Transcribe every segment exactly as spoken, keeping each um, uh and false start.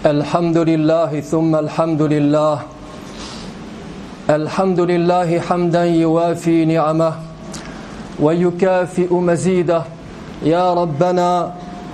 الحمد لله ثم الحمد لله الحمد لله حمدا يوافي نعمه ويكافئ مزيده يا ربنا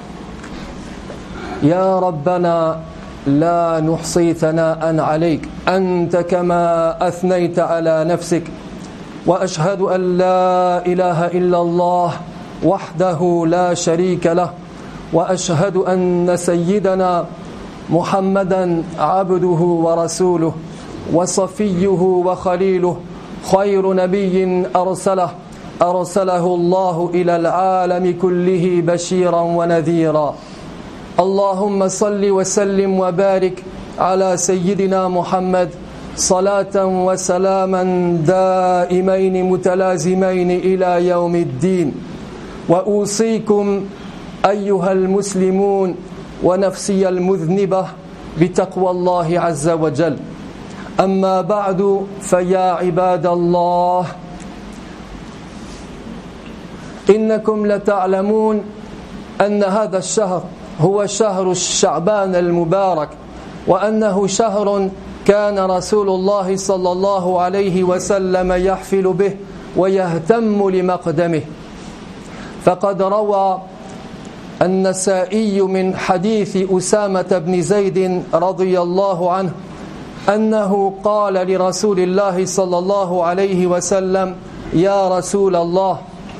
يا ربنا لا نحصي ثناء عليك أنت كما أثنيت على نفسك وأشهد أن لا إله إلا الله وحده لا شريك له وأشهد أن سيدنا محمدا عبده ورسوله وصفيه وخليله خير نبي أرسله أرسله الله إلى العالم كله بشيرا ونذيرا اللهم صل وسلم وبارك على سيدنا محمد صلاة وسلاما دائمين متلازمين إلى يوم الدين وأوصيكم أيها المسلمون ونفسي المذنبة بتقوى الله عز وجل أما بعد فيا عباد الله إنكم لتعلمون أن هذا الشهر هو شهر الشعبان المبارك وأنه شهر كان رسول الله صلى الله عليه وسلم يحفل به ويهتم لمقدمه فقد روى النسائي من حديث أسامة بن زيد رضي الله عنه أنه قال لرسول الله صلى الله عليه وسلم يا رسول الله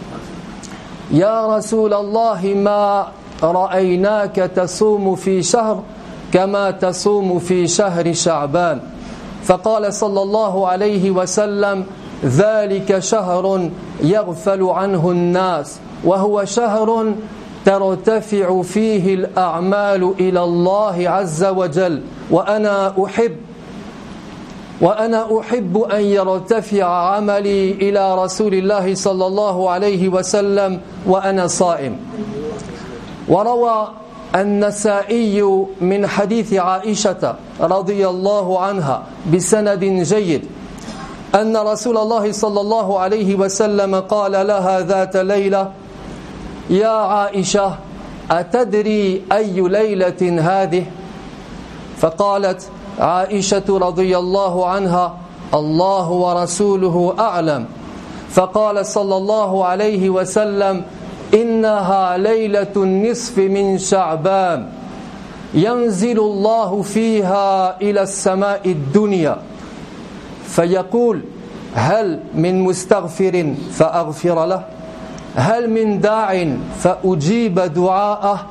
يا رسول الله ما رأيناك تصوم في شهر كما تصوم في شهر شعبان فقال صلى الله عليه وسلم ذلك شهر يغفل عنه الناس وهو شهر ترتفع فيه الأعمال إلى الله عز وجل وأنا أحب وأنا أحب أن يرتفع عملي إلى رسول الله صلى الله عليه وسلم وأنا صائم. وروى النسائي من حديث عائشة رضي الله عنها بسند جيد أن رسول الله صلى الله عليه وسلم قال لها ذات ليلة يا عائشة أتدري أي ليلة هذه؟ فقالت عائشة رضي الله عنها الله ورسوله أعلم فقال صلى الله عليه وسلم إنها ليلة النصف من شعبان ينزل الله فيها إلى السماء الدنيا فيقول هل من مستغفر فأغفر له هل من داع فأجيب دعاءه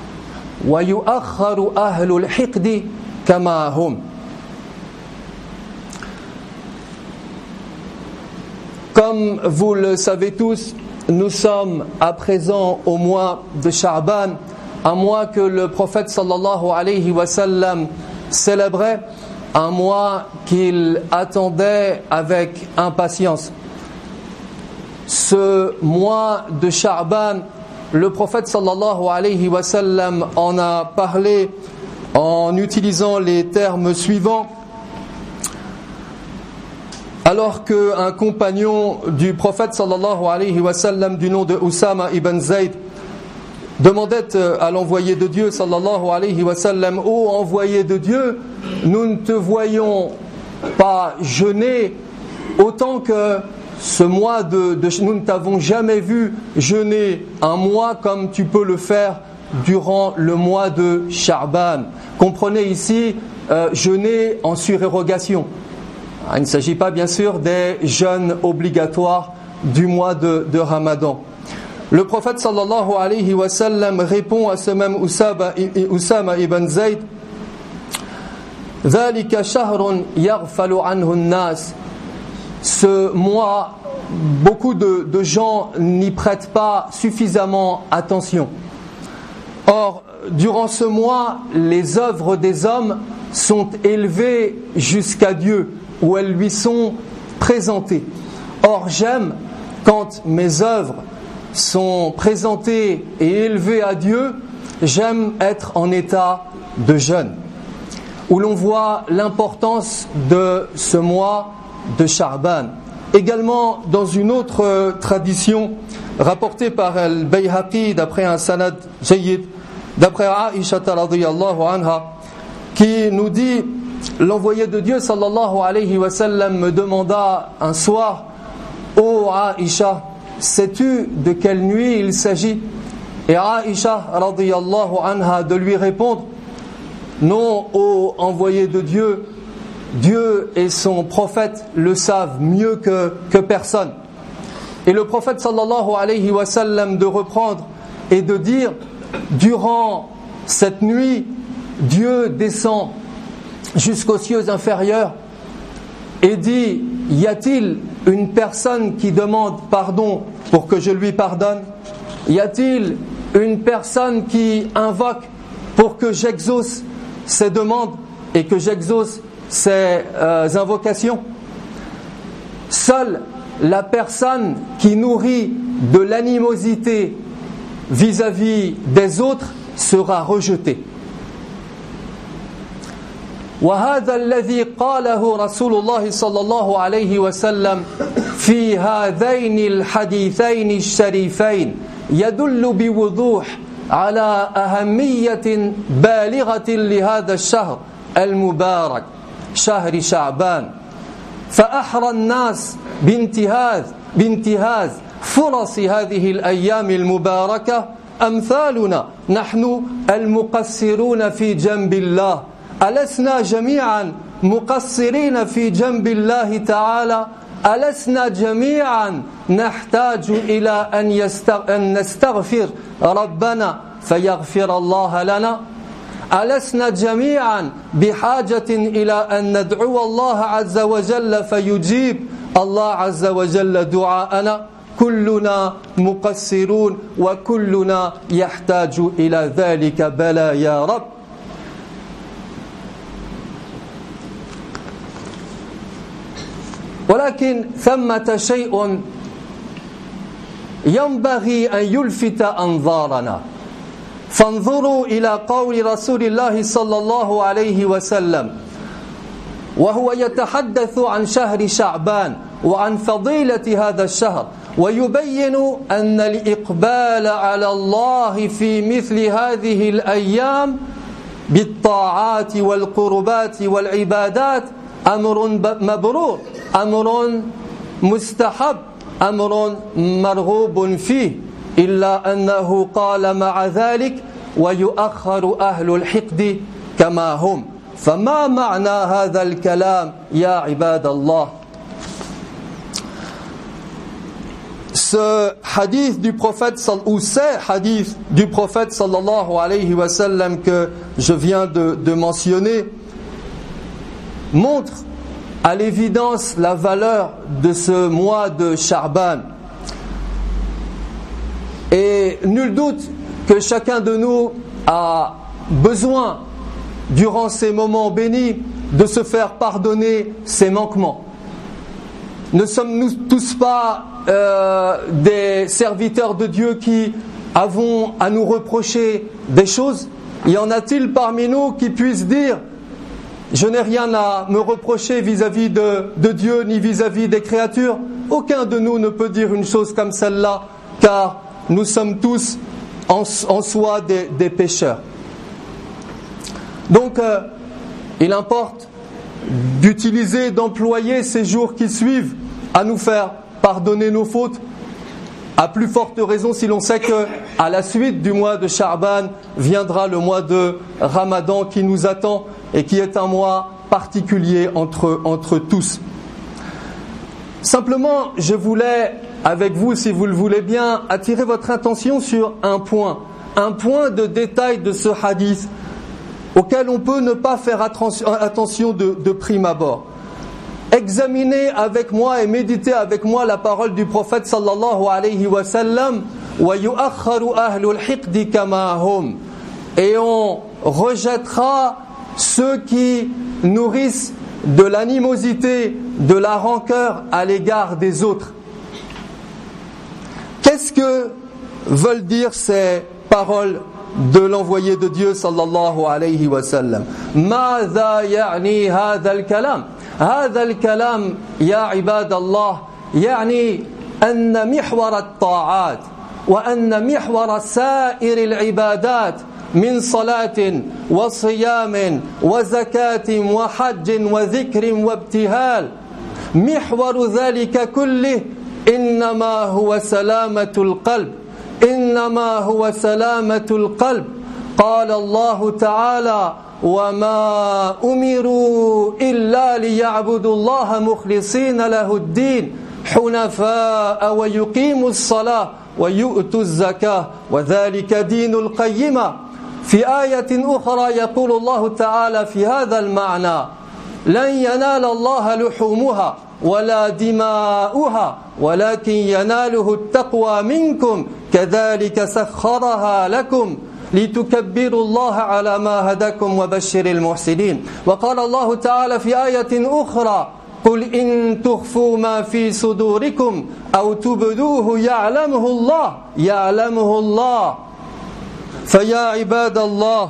ويؤخر أهل الحقد كما هم. Comme vous le savez tous, nous sommes à présent au mois de Sha'ban, un mois que le prophète sallallahu alayhi wa sallam célébrait, un mois qu'il attendait avec impatience. Ce mois de Sha'ban, le prophète sallallahu alayhi wa sallam en a parlé en utilisant les termes suivants. Alors qu'un compagnon du prophète sallallahu alayhi wa sallam du nom de Usama ibn Zayd demandait à l'envoyé de Dieu sallallahu alayhi wa sallam ô envoyé de Dieu, nous ne te voyons pas jeûner autant que ce mois de, de nous ne t'avons jamais vu jeûner un mois comme tu peux le faire durant le mois de Sha'ban. Comprenez ici euh, jeûner en surérogation. Il ne s'agit pas bien sûr des jeûnes obligatoires du mois de, de Ramadan. Le prophète sallallahu alayhi wa sallam répond à ce même Usama, Usama ibn Zayd ذلك شهر يغفل عنه الناس. Ce mois, beaucoup de, de gens n'y prêtent pas suffisamment attention. Or, durant ce mois, les œuvres des hommes sont élevées jusqu'à Dieu, où elles lui sont présentées. Or, j'aime quand mes œuvres sont présentées et élevées à Dieu, j'aime être en état de jeûne, où l'on voit l'importance de ce mois de Sha'ban. Également, dans une autre tradition rapportée par Al-Bayhaqi d'après un sanad jayyid, d'après Aïcha radhiyallahu anha, qui nous dit: l'envoyé de Dieu sallallahu alayhi wa sallam me demanda un soir: ô Aïcha, sais-tu de quelle nuit il s'agit? Et Aïcha radiyallahu anha de lui répondre: non, ô envoyé de Dieu, Dieu et son prophète le savent mieux que, que personne. Et le prophète sallallahu alayhi wa sallam de reprendre et de dire: durant cette nuit, Dieu descend jusqu'aux cieux inférieurs et dit: y a-t-il une personne qui demande pardon pour que je lui pardonne? Y a-t-il une personne qui invoque pour que j'exauce ses demandes et que j'exauce ses euh, invocations? Seule la personne qui nourrit de l'animosité vis-à-vis des autres sera rejetée. وهذا الذي قاله رسول الله صلى الله عليه وسلم في هذين الحديثين الشريفين يدل بوضوح على أهمية بالغة لهذا الشهر المبارك شهر شعبان، فأحرى الناس بانتهاز بانتهاز فرص هذه الأيام المباركة أمثالنا نحن المقصرون في جنب الله. ألسنا جميعا مقصرين في جنب الله تعالى؟ ألسنا جميعا نحتاج إلى أن, يستغ... أن نستغفر ربنا فيغفر الله لنا؟ ألسنا جميعا بحاجة إلى أن ندعو الله عز وجل فيجيب الله عز وجل دعاءنا؟ كلنا مقصرون وكلنا يحتاج إلى ذلك. بلى يا رب. ولكن ثمة شيء ينبغي أن يلفت أنظارنا، فانظروا إلى قول رسول الله صلى الله عليه وسلم وهو يتحدث عن شهر شعبان وعن فضيلة هذا الشهر، ويبين أن الإقبال على الله في مثل هذه الأيام بالطاعات والقربات والعبادات أمر مبرور، أمر مستحب، أمر مرغوب فيه، إلا أنه قال مع ذلك ويؤخر أهل الحقد كما هم. فما معنى هذا الكلام يا عباد الله؟ Ce hadith du prophète, ou ces hadiths du prophète sallallahu alayhi wa sallam que je viens de, de mentionner montrent à l'évidence la valeur de ce mois de Sha'ban. Et nul doute que chacun de nous a besoin, durant ces moments bénis, de se faire pardonner ses manquements. Ne sommes-nous tous pas euh, des serviteurs de Dieu qui avons à nous reprocher des choses? Y en a-t-il parmi nous qui puissent dire: je n'ai rien à me reprocher vis-à-vis de, de Dieu ni vis-à-vis des créatures? Aucun de nous ne peut dire une chose comme celle-là, car nous sommes tous en, en soi des, des pécheurs. Donc, euh, il importe d'utiliser, d'employer ces jours qui suivent à nous faire pardonner nos fautes, à plus forte raison si l'on sait que à la suite du mois de Sha'ban viendra le mois de Ramadan qui nous attend et qui est un mois particulier entre, entre tous. Simplement, je voulais, avec vous, si vous le voulez bien, attirer votre attention sur un point, un point de détail de ce hadith auquel on peut ne pas faire attention de, de prime abord. Examinez avec moi et méditez avec moi la parole du prophète sallallahu alayhi wa sallam wa yu'akhkharu ahlul hiqdi kama hum, et on rejettera ceux qui nourrissent de l'animosité, de la rancœur à l'égard des autres. Qu'est-ce que veulent dire ces paroles de l'envoyé de Dieu sallallahu alayhi wa sallam? ماذا يعني هذا الكلام؟ هذا الكلام يا عباد الله يعني أن محور الطاعات وأن محور سائر العبادات من صلاة وصيام وزكاة وحج وذكر وابتهال محور ذلك كله إنما هو سلامة القلب إنما هو سلامة القلب. قال الله تعالى وما أمروا إلا ليعبدوا الله مخلصين له الدين حنفاء ويقيموا الصلاة ويؤتوا الزكاة وذلك دين القيمة. في آية أخرى يقول الله تعالى في هذا المعنى لن ينال الله لحومها ولا دماؤها ولكن يناله التقوى منكم كذلك سخرها لكم لتكبروا الله على ما هداكم وبشر المحسنين. وقال الله تعالى في آية أخرى قل إن تخفوا ما في صدوركم أو تبدوه يعلمه الله يعلمه الله. فيا عباد الله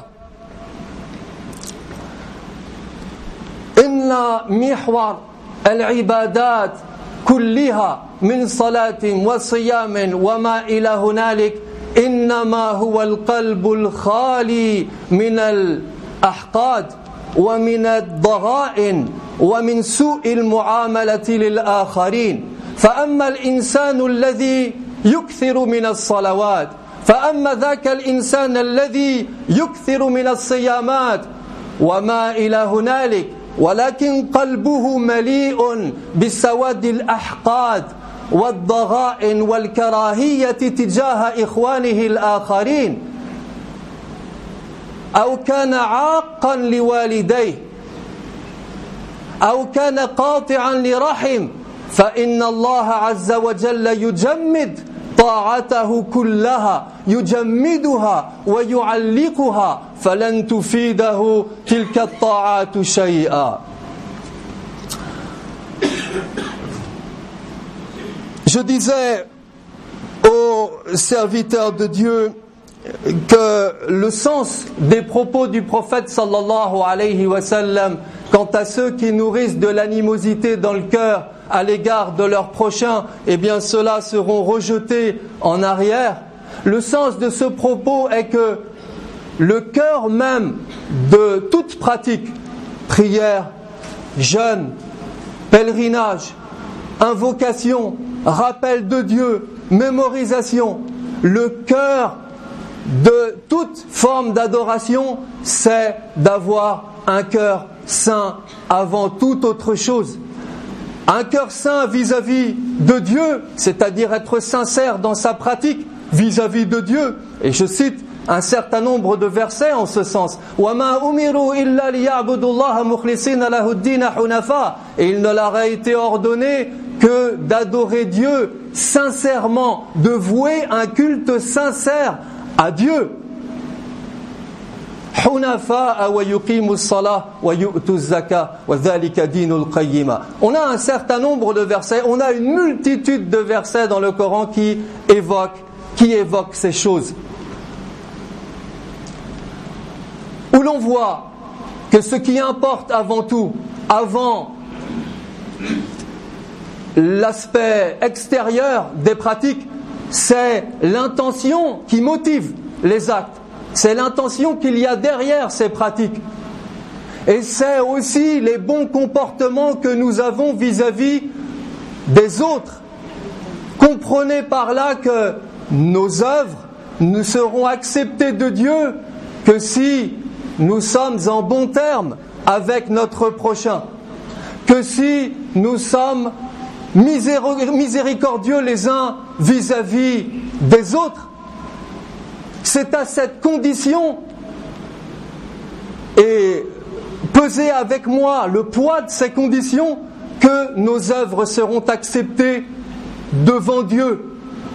إن محور العبادات كلها من صلاة وصيام وما إلى هنالك إنما هو القلب الخالي من الأحقاد ومن الضغائن ومن سوء المعاملة للآخرين. فأما الإنسان الذي يكثر من الصلوات فأما ذاك الإنسان الذي يكثر من الصيامات وما إلى هنالك ولكن قلبه مليء بسواد الأحقاد والضغائن والكراهية تجاه إخوانه الآخرين أو كان عاقا لوالديه أو كان قاطعا لرحم فإن الله عز وجل يجمد طاعته كلها يجمدها ويعلقها فلن تفيده تلك الطاعات شيئا. Je disais aux serviteurs de Dieu que le sens des propos du prophète sallallahu alayhi wa sallam quant à ceux qui nourrissent de l'animosité dans le cœur à l'égard de leurs prochains, eh bien ceux-là seront rejetés en arrière. Le sens de ce propos est que le cœur même de toute pratique, prière, jeûne, pèlerinage, invocation, rappel de Dieu, mémorisation, le cœur de toute forme d'adoration, c'est d'avoir un cœur saint avant toute autre chose. Un cœur saint vis-à-vis de Dieu, c'est-à-dire être sincère dans sa pratique vis-à-vis de Dieu. Et je cite un certain nombre de versets en ce sens. وَمَا أُمِرُوا إِلَّا لِيَعْبُدُوا اللَّهَ مُخْلِصِينَ لَهُ الدِّينَ حُنَفَاءَ. Et il ne leur a été ordonné que d'adorer Dieu sincèrement, de vouer un culte sincère à Dieu. حُنَفَاءَ وَيُقِيمُوا الصَّلَاةَ وَيُؤْتُوا الزَّكَاةَ وَذَلِكَ دِينُ الْقَيِّمَةِ. On a un certain nombre de versets, on a une multitude de versets dans le Coran qui évoquent, qui évoquent ces choses. Où l'on voit que ce qui importe avant tout, avant l'aspect extérieur des pratiques, c'est l'intention qui motive les actes. C'est l'intention qu'il y a derrière ces pratiques. Et c'est aussi les bons comportements que nous avons vis-à-vis des autres. Comprenez par là que nos œuvres ne seront acceptées de Dieu que si nous sommes en bons termes avec notre prochain. Que si nous sommes miséricordieux les uns vis-à-vis des autres. C'est à cette condition, et pesez avec moi le poids de ces conditions, que nos œuvres seront acceptées devant Dieu.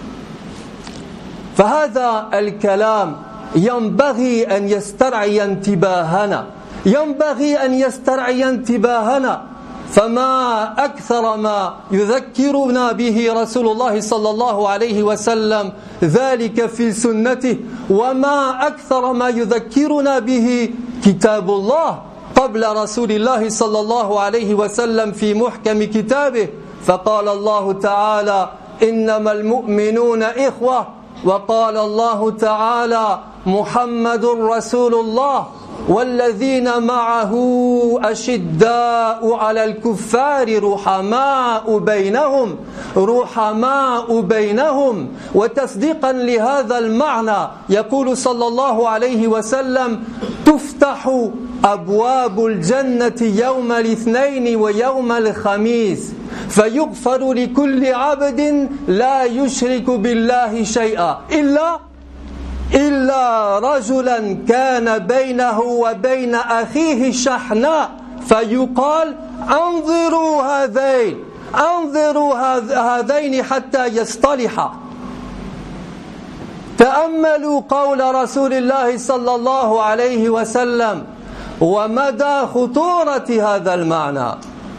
فهذا الكلام ينبغي أن يسترعي انتباهنا ينبغي أن يسترعي انتباهنا فما أكثر ما يذكرنا به رسول الله صلى الله عليه وسلم ذلك في سنته وما أكثر ما يذكرنا به كتاب الله قبل رسول الله صلى الله عليه وسلم في محكم كتابه. فقال الله تعالى إنما المؤمنون إخوة وقال الله تعالى Muhammadur Rasulullah والذين معه أشداء على الكفار رحماء بينهم رحماء بينهم وتصديقا لهذا المعنى يقول صلى الله عليه وسلم تفتح أبواب الجنة يوم الاثنين ويوم الخميس فيغفر لكل عبد لا يشرك بالله شيئا إلا إلا رجلا كان بينه وبين أخيه شحناء فيقال انظروا هذين انظروا هذين حتى يصطلحا. تأملوا قول رسول الله صلى الله عليه وسلم ومدى خطورة هذا المعنى.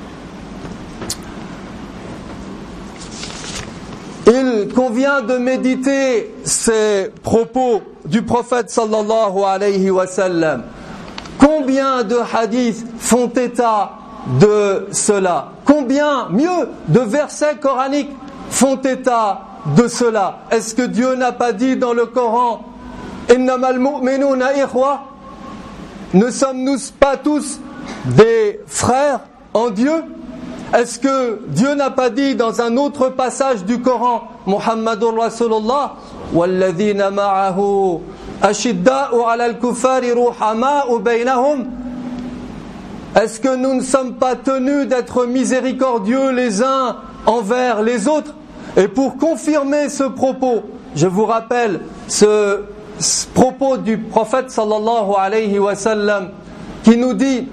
Il convient de méditer ces propos du prophète sallallahu alayhi wa sallam. Combien de hadiths font état de cela? Combien, mieux, de versets coraniques font état de cela? Est-ce que Dieu n'a pas dit dans le Coran Innamal mu'minuna ikhwa? Ne sommes-nous pas tous des frères en Dieu? Est-ce que Dieu n'a pas dit dans un autre passage du Coran Muhammadur Rasulullah walladhina ma'ahu ashidda'u 'ala al-kuffari ruhama'u baynahum? Est-ce que nous ne sommes pas tenus d'être miséricordieux les uns envers les autres? Et pour confirmer ce propos, je vous rappelle ce, ce propos du prophète sallallahu alayhi wa sallam qui nous dit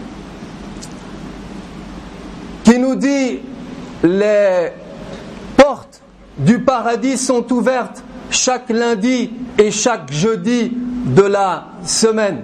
qui nous dit les portes du paradis sont ouvertes chaque lundi et chaque jeudi de la semaine.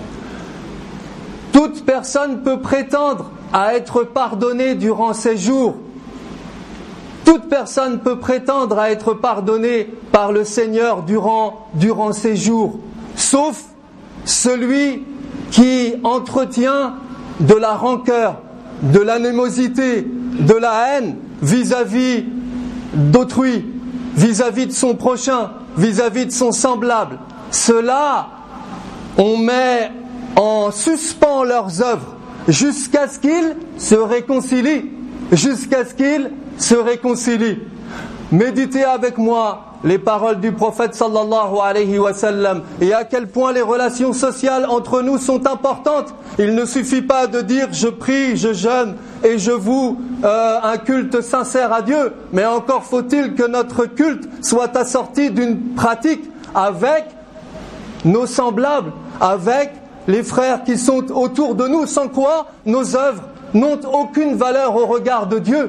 Toute personne peut prétendre à être pardonnée durant ces jours. Toute personne peut prétendre à être pardonnée par le Seigneur durant, durant ces jours, sauf celui qui entretient de la rancœur, de l'animosité, de la haine vis-à-vis d'autrui, vis-à-vis de son prochain, vis-à-vis de son semblable. Ceux-là, on met en suspens leurs œuvres jusqu'à ce qu'ils se réconcilient, jusqu'à ce qu'ils se réconcilient. Méditez avec moi les paroles du prophète sallallahu alayhi wa sallam et à quel point les relations sociales entre nous sont importantes. Il ne suffit pas de dire je prie, je jeûne et je voue euh, un culte sincère à Dieu, mais encore faut-il que notre culte soit assorti d'une pratique avec nos semblables, avec les frères qui sont autour de nous, sans quoi nos œuvres n'ont aucune valeur au regard de Dieu.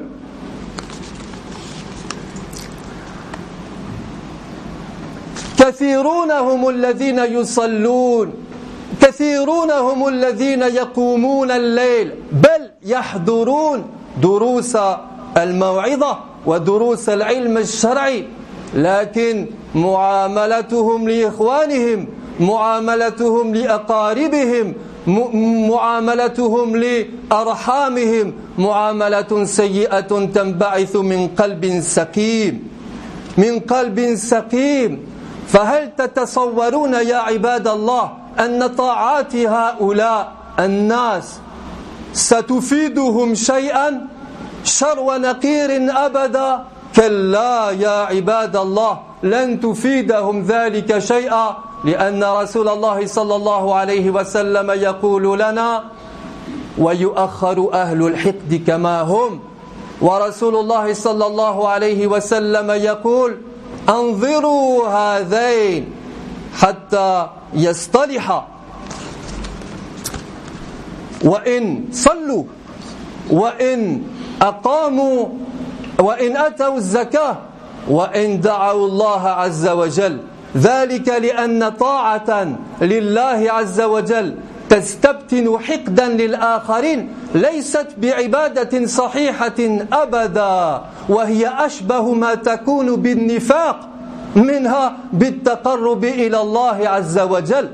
كثيرون هم الذين يصلون كثيرون هم الذين يقومون الليل بل يحضرون دروس الموعظة ودروس العلم الشرعي لكن معاملتهم لإخوانهم معاملتهم لأقاربهم معاملتهم لأرحامهم معاملة سيئة تنبعث من قلب سقيم من قلب سقيم. فهل تتصورون يا عباد الله أن طاعات هؤلاء الناس ستفيدهم شيئا شر ونقير أبدا؟ كلا يا عباد الله لن تفيدهم ذلك شيئا لأن رسول الله صلى الله عليه وسلم يقول لنا ويؤخر أهل الحقد كما هم ورسول الله صلى الله عليه وسلم يقول انظروا هذين حتى يصطلحا وإن صلوا وإن أقاموا وإن أتوا الزكاة وإن دعوا الله عز وجل ذلك لأن طاعة لله عز وجل تستبتن حقدا للآخرين ليست بعبادة صحيحة أبدا وهي أشبه ما تكون بالنفاق منها بالتقرب إلى الله عز وجل.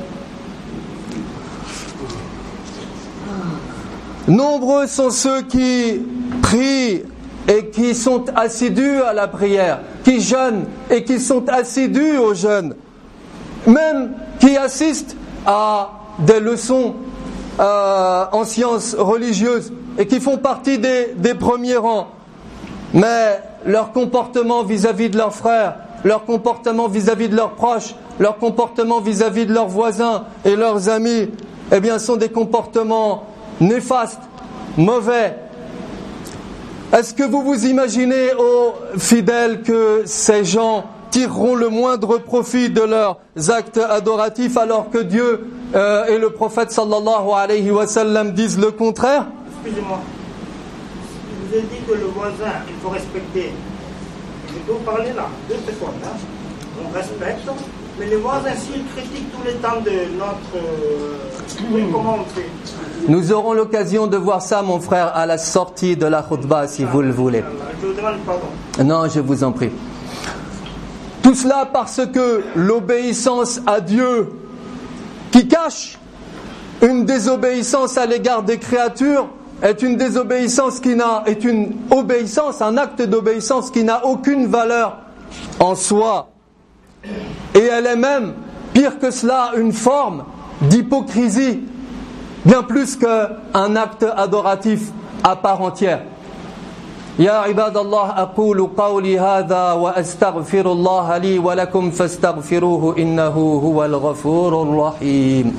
Nombreux sont ceux qui prient et qui sont assidus à la prière, qui jeûnent et qui sont assidus au jeûne. même qui assistent à des leçons euh, en sciences religieuses et qui font partie des, des premiers rangs. Mais leur comportement vis-à-vis de leurs frères, leur comportement vis-à-vis de leurs proches, leur comportement vis-à-vis de leurs voisins et leurs amis, eh bien, sont des comportements néfastes, mauvais. Est-ce que vous vous imaginez, ô fidèles, que ces gens tireront le moindre profit de leurs actes adoratifs alors que Dieu euh, et le prophète sallallahu alayhi wa sallam disent le contraire? Excusez-moi, je vous ai dit que le voisin, il faut respecter. Je peux vous parler là, deux secondes. Hein. On respecte, mais les voisins, s'ils critiquent tous les temps de notre... Euh, oui, comment on fait? Nous aurons l'occasion de voir ça, mon frère, à la sortie de la khutbah, si vous le voulez. Je vous demande pardon. Non, je vous en prie. Tout cela parce que l'obéissance à Dieu, qui cache une désobéissance à l'égard des créatures, est une désobéissance qui n'a, est une obéissance, un acte d'obéissance qui n'a aucune valeur en soi. Et elle est même, pire que cela, une forme d'hypocrisie, bien plus qu'un acte adoratif à part entière. يا عباد الله أقول قولي هذا وأستغفر الله لي ولكم فاستغفروه إنه هو الغفور الرحيم.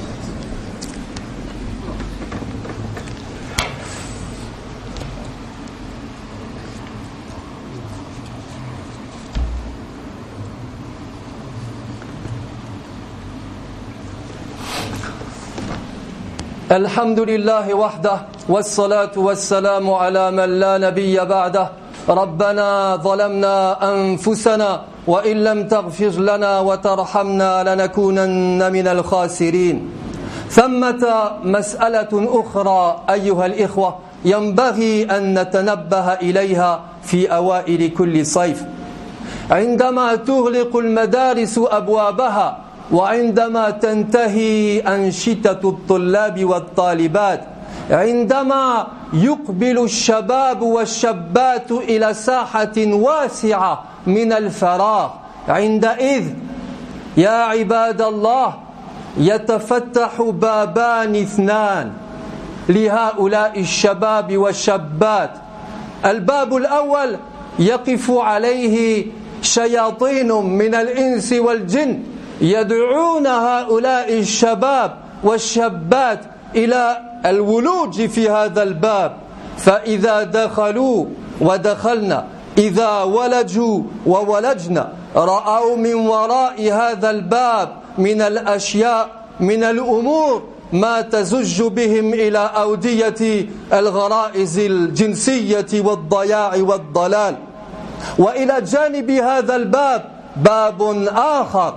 الحمد لله وحده والصلاة والسلام على من لا نبي بعده. ربنا ظلمنا أنفسنا وإن لم تغفر لنا وترحمنا لنكونن من الخاسرين. ثمة مسألة أخرى أيها الإخوة ينبغي أن نتنبه إليها في أوائل كل صيف، عندما تغلق المدارس أبوابها وعندما تنتهي أنشطة الطلاب والطالبات، عندما يقبل الشباب والشابات إلى ساحة واسعة من الفراغ، عندئذ يا عباد الله يتفتح بابان اثنان لهؤلاء الشباب والشابات. الباب الأول يقف عليه شياطين من الإنس والجن يدعون هؤلاء الشباب والشابات إلى الولوج في هذا الباب، فإذا دخلوا ودخلنا، إذا ولجوا وولجنا، رأوا من وراء هذا الباب من الأشياء من الأمور ما تزج بهم إلى أودية الغرائز الجنسية والضياع والضلال. وإلى جانب هذا الباب باب آخر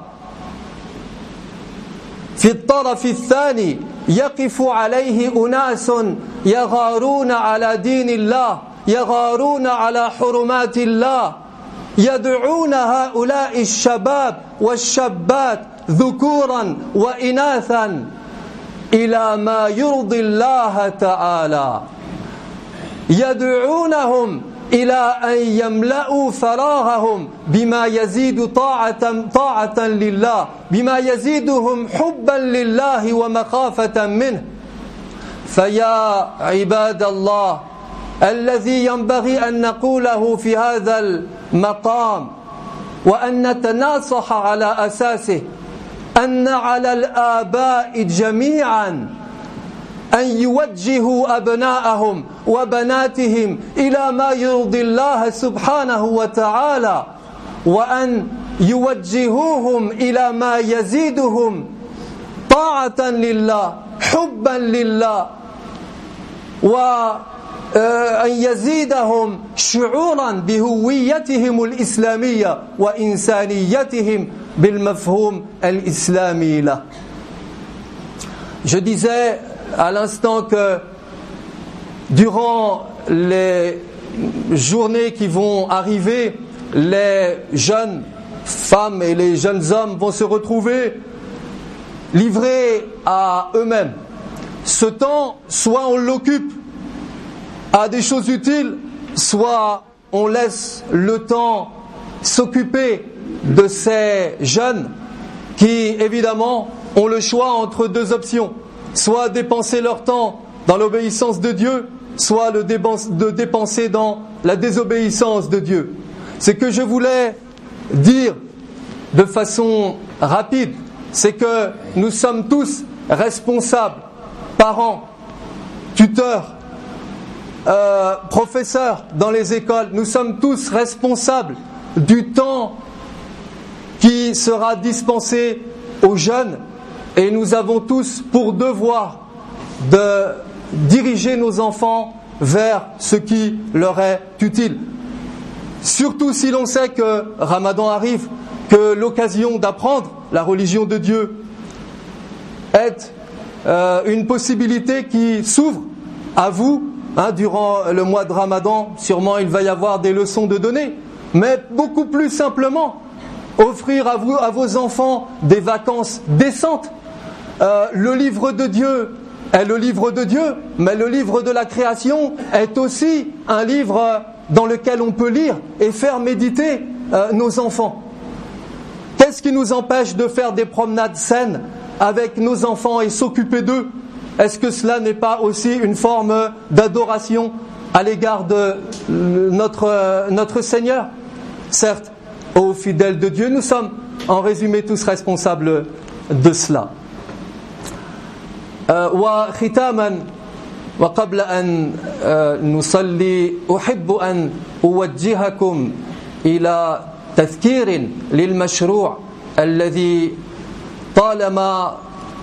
في الطرف الثاني يقف عليه أناس يغارون على دين الله، يغارون على حرمات الله، يدعون هؤلاء الشباب والشابات ذكورا وإناثا إلى ما يرضي الله تعالى، يدعونهم إلى أن يملأوا فراغهم بما يزيد طاعة, طاعة لله، بما يزيدهم حبا لله ومخافة منه. فيا عباد الله الذي ينبغي أن نقوله في هذا المقام وأن نتناصح على أساسه أن على الآباء جميعا أن يوجهوا أبناءهم وبناتهم إلى ما يرضي الله سبحانه وتعالى، وأن يوجهوهم إلى ما يزيدهم طاعة لله، حبا لله، وأن يزيدهم شعورا بهويتهم الإسلامية وإنسانيتهم بالمفهوم الإسلامي له. Je disais à l'instant que durant les journées qui vont arriver, les jeunes femmes et les jeunes hommes vont se retrouver livrés à eux-mêmes. Ce temps, soit on l'occupe à des choses utiles, soit on laisse le temps s'occuper de ces jeunes qui évidemment ont le choix entre deux options, soit dépenser leur temps dans l'obéissance de Dieu, soit le de dépenser dans la désobéissance de Dieu. Ce que je voulais dire de façon rapide, c'est que nous sommes tous responsables, parents, tuteurs, euh, professeurs dans les écoles, nous sommes tous responsables du temps qui sera dispensé aux jeunes, et nous avons tous pour devoir de diriger nos enfants vers ce qui leur est utile. Surtout si l'on sait que Ramadan arrive, que l'occasion d'apprendre la religion de Dieu est euh, une possibilité qui s'ouvre à vous. Hein, durant le mois de Ramadan, sûrement il va y avoir des leçons de donner, mais beaucoup plus simplement, offrir à vous, à vos enfants des vacances décentes. Euh, le livre de Dieu est le livre de Dieu, mais le livre de la création est aussi un livre dans lequel on peut lire et faire méditer euh, nos enfants. Qu'est-ce qui nous empêche de faire des promenades saines avec nos enfants et s'occuper d'eux? Est-ce que cela n'est pas aussi une forme d'adoration à l'égard de notre, notre Seigneur? Certes, ô fidèles de Dieu, nous sommes en résumé tous responsables de cela. وختاما وقبل أن نصلي أحب أن أوجهكم إلى تذكير للمشروع الذي طالما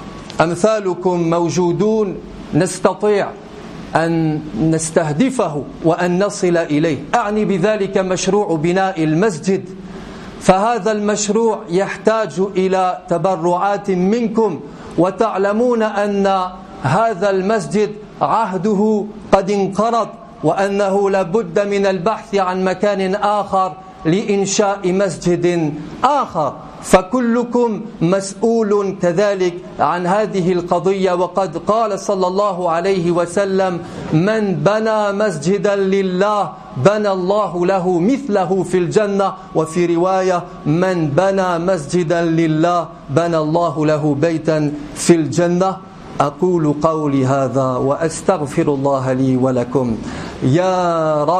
أمثالكم موجودون نستطيع أن نستهدفه وأن نصل إليه. أعني بذلك مشروع بناء المسجد، فهذا المشروع يحتاج إلى تبرعات منكم، وتعلمون أن هذا المسجد عهده قد انقرض، وأنه لابد من البحث عن مكان آخر لإنشاء مسجد آخر، فكلكم مسؤول كذلك عن هذه القضية. وقد قال صلى الله عليه وسلم: من بنى مسجدا لله بنى الله له مثله في الجنة، وفي رواية: من بنى مسجدا لله بنى الله له بيتا في الجنة. أقول قولي هذا وأستغفر الله لي ولكم. يا رب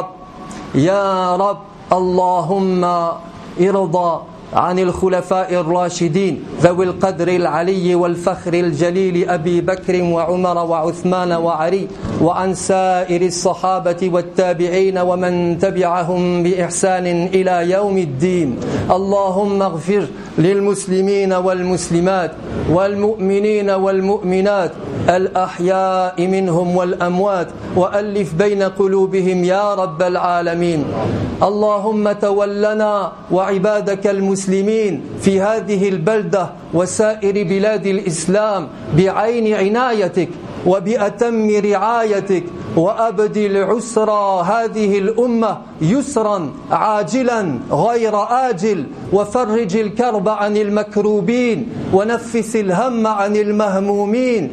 يا رب اللهم ارضى عن الخلفاء الراشدين ذوي القدر العلي والفخر الجليل أبي بكر وعمر وعثمان وعلي، وعن سائر الصحابة والتابعين ومن تبعهم بإحسان إلى يوم الدين. اللهم اغفر للمسلمين والمسلمات والمؤمنين والمؤمنات الأحياء منهم والأموات، وألف بين قلوبهم يا رب العالمين. اللهم تولنا وعبادك المسلمين في هذه البلدة وسائر بلاد الإسلام بعين عنايتك وبأتم رعايتك، وأبدل عسرى هذه الأمة يسرا عاجلا غير آجل، وفرج الكرب عن المكروبين، ونفس الهم عن المهمومين،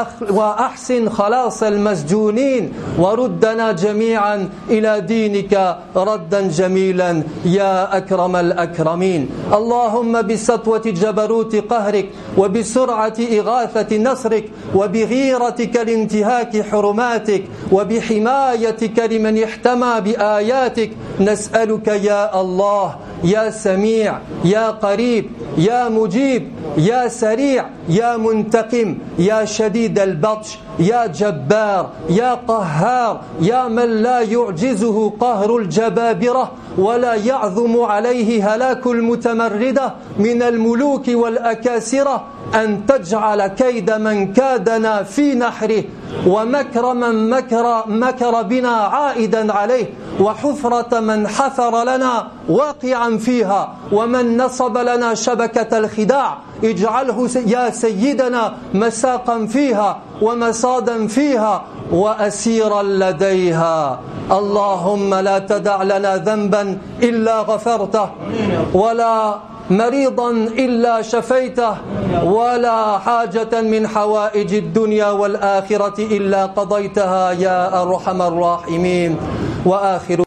وأحسن خلاص المسجونين، وردنا جميعا إلى دينك ردا جميلا يا أكرم الأكرمين. اللهم بسطوة جبروت قهرك وبسرعة إغاثة نصرك وبغيرتك لانتهاك حرماتك وبحمايتك لمن احتمى بآياتك نسألك يا الله يا سميع يا قريب يا مجيب يا سريع يا منتقم يا شديد البطش يا جبار يا قهار يا من لا يعجزه قهر الجبابرة ولا يعظم عليه هلاك المتمردة من الملوك والأكاسرة، أن تجعل كيد من كادنا في نحره، ومكر من مكر, مكر بنا عائدا عليه، وحفرة من حفر لنا واقعا فيها، ومن نصب لنا شبكة الخداع اجعله يا سيدنا مساقا فيها ومصادا فيها وأسيرا لديها. اللهم لا تدع لنا ذنبا إلا غفرته، ولا مريضا إلا شفيته، ولا حاجة من حوائج الدنيا والآخرة إلا قضيتها يا أرحم الراحمين. وآخر